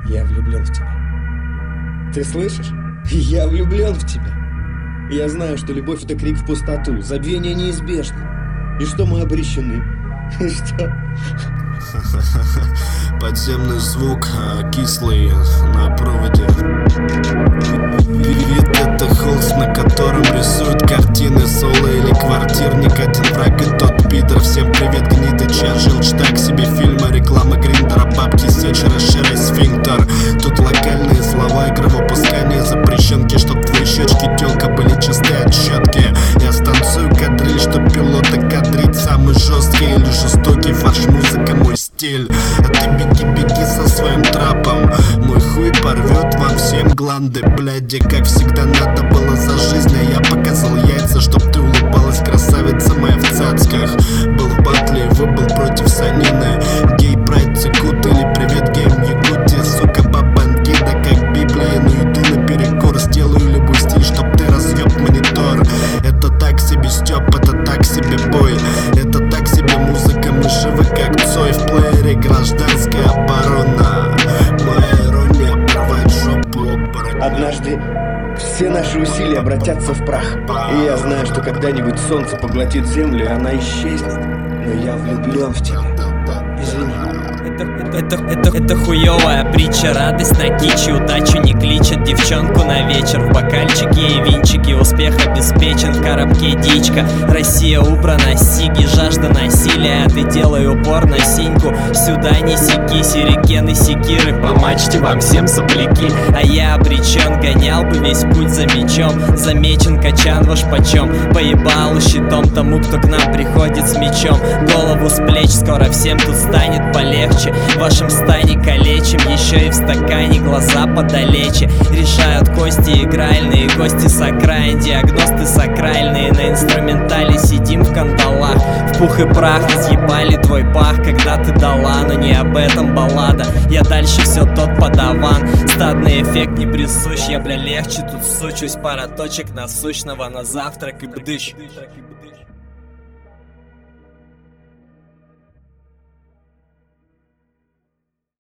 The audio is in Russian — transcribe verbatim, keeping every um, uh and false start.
Я влюблен в тебя. Ты слышишь? Я влюблен в тебя. Я знаю, что любовь — это крик в пустоту, забвение неизбежно. И что мы обречены. И что? Подземный звук, кислый на проводе. Вид — это холст, на котором рисуют картины. Соло или квартирник, один враг и тот пидор. Всем привет, гниды, час, желчь, так себе фильмы. Реклама гриндера, бабки, сечь, расширяй сфинктер. Тут локальные слова и кровопускание запрещенки, чтоб твои щечки, тёлка, были чистые от щетки. Я станцую кадриль, чтоб пилота кадрить. Самый жесткий или жестокий фарш, музыка мой стиль. А ты беги, беги со своим трапом. Мой хуй порвет вам всем гланды, бляди. Как всегда надо было за жизнь, а я показал яйца, чтоб ты улыбалась, красавица моя в цацках. Был в батле, выбыл против санины. Гей, прайд, цикут или привет, гейм, Якутия. Сука, бабангида, как Библия. Ну иду наперекор, сделаю любой стиль, чтоб ты разъеб монитор. Это так себе стёб, это так себе бой. Это так себе музыка, мы живы как Цой. В плеере гражданская оборона. Моя ирония порвать жопу оборона. Однажды все наши усилия обратятся в прах. И я знаю, что когда-нибудь солнце поглотит землю, и она исчезнет. Но я влюблен в тебя. Извини. Это, это, это, это хуёвая притча, радость на кичи. Удачу не кличет девчонку на вечер. В бокальчике и винчики, успех обеспечен. В коробке дичка, Россия убрана, сиги, жажда насилия. Ты делай упор на синьку, сюда не сики. Сюрикены, секиры, по мачте вам всем сопляки. А я обречен, гонял бы весь путь за мечом. Замечен качан ваш почем, поебал щитом тому, кто к нам приходит с мечом. Голову с плеч, скоро всем тут станет полегче. В вашем стане калечим, еще и в стакане глаза подалече. Решают кости игральные, гости с окраин. Диагносты сакральные, на инструментале сидим в кандалах. В пух и прах разъебали твой пах, когда ты дала. Но не об этом баллада, я дальше все тот подаван. Стадный эффект не присущ, я бля легче тут сучусь. Пара точек насущного на завтрак и бдыщ.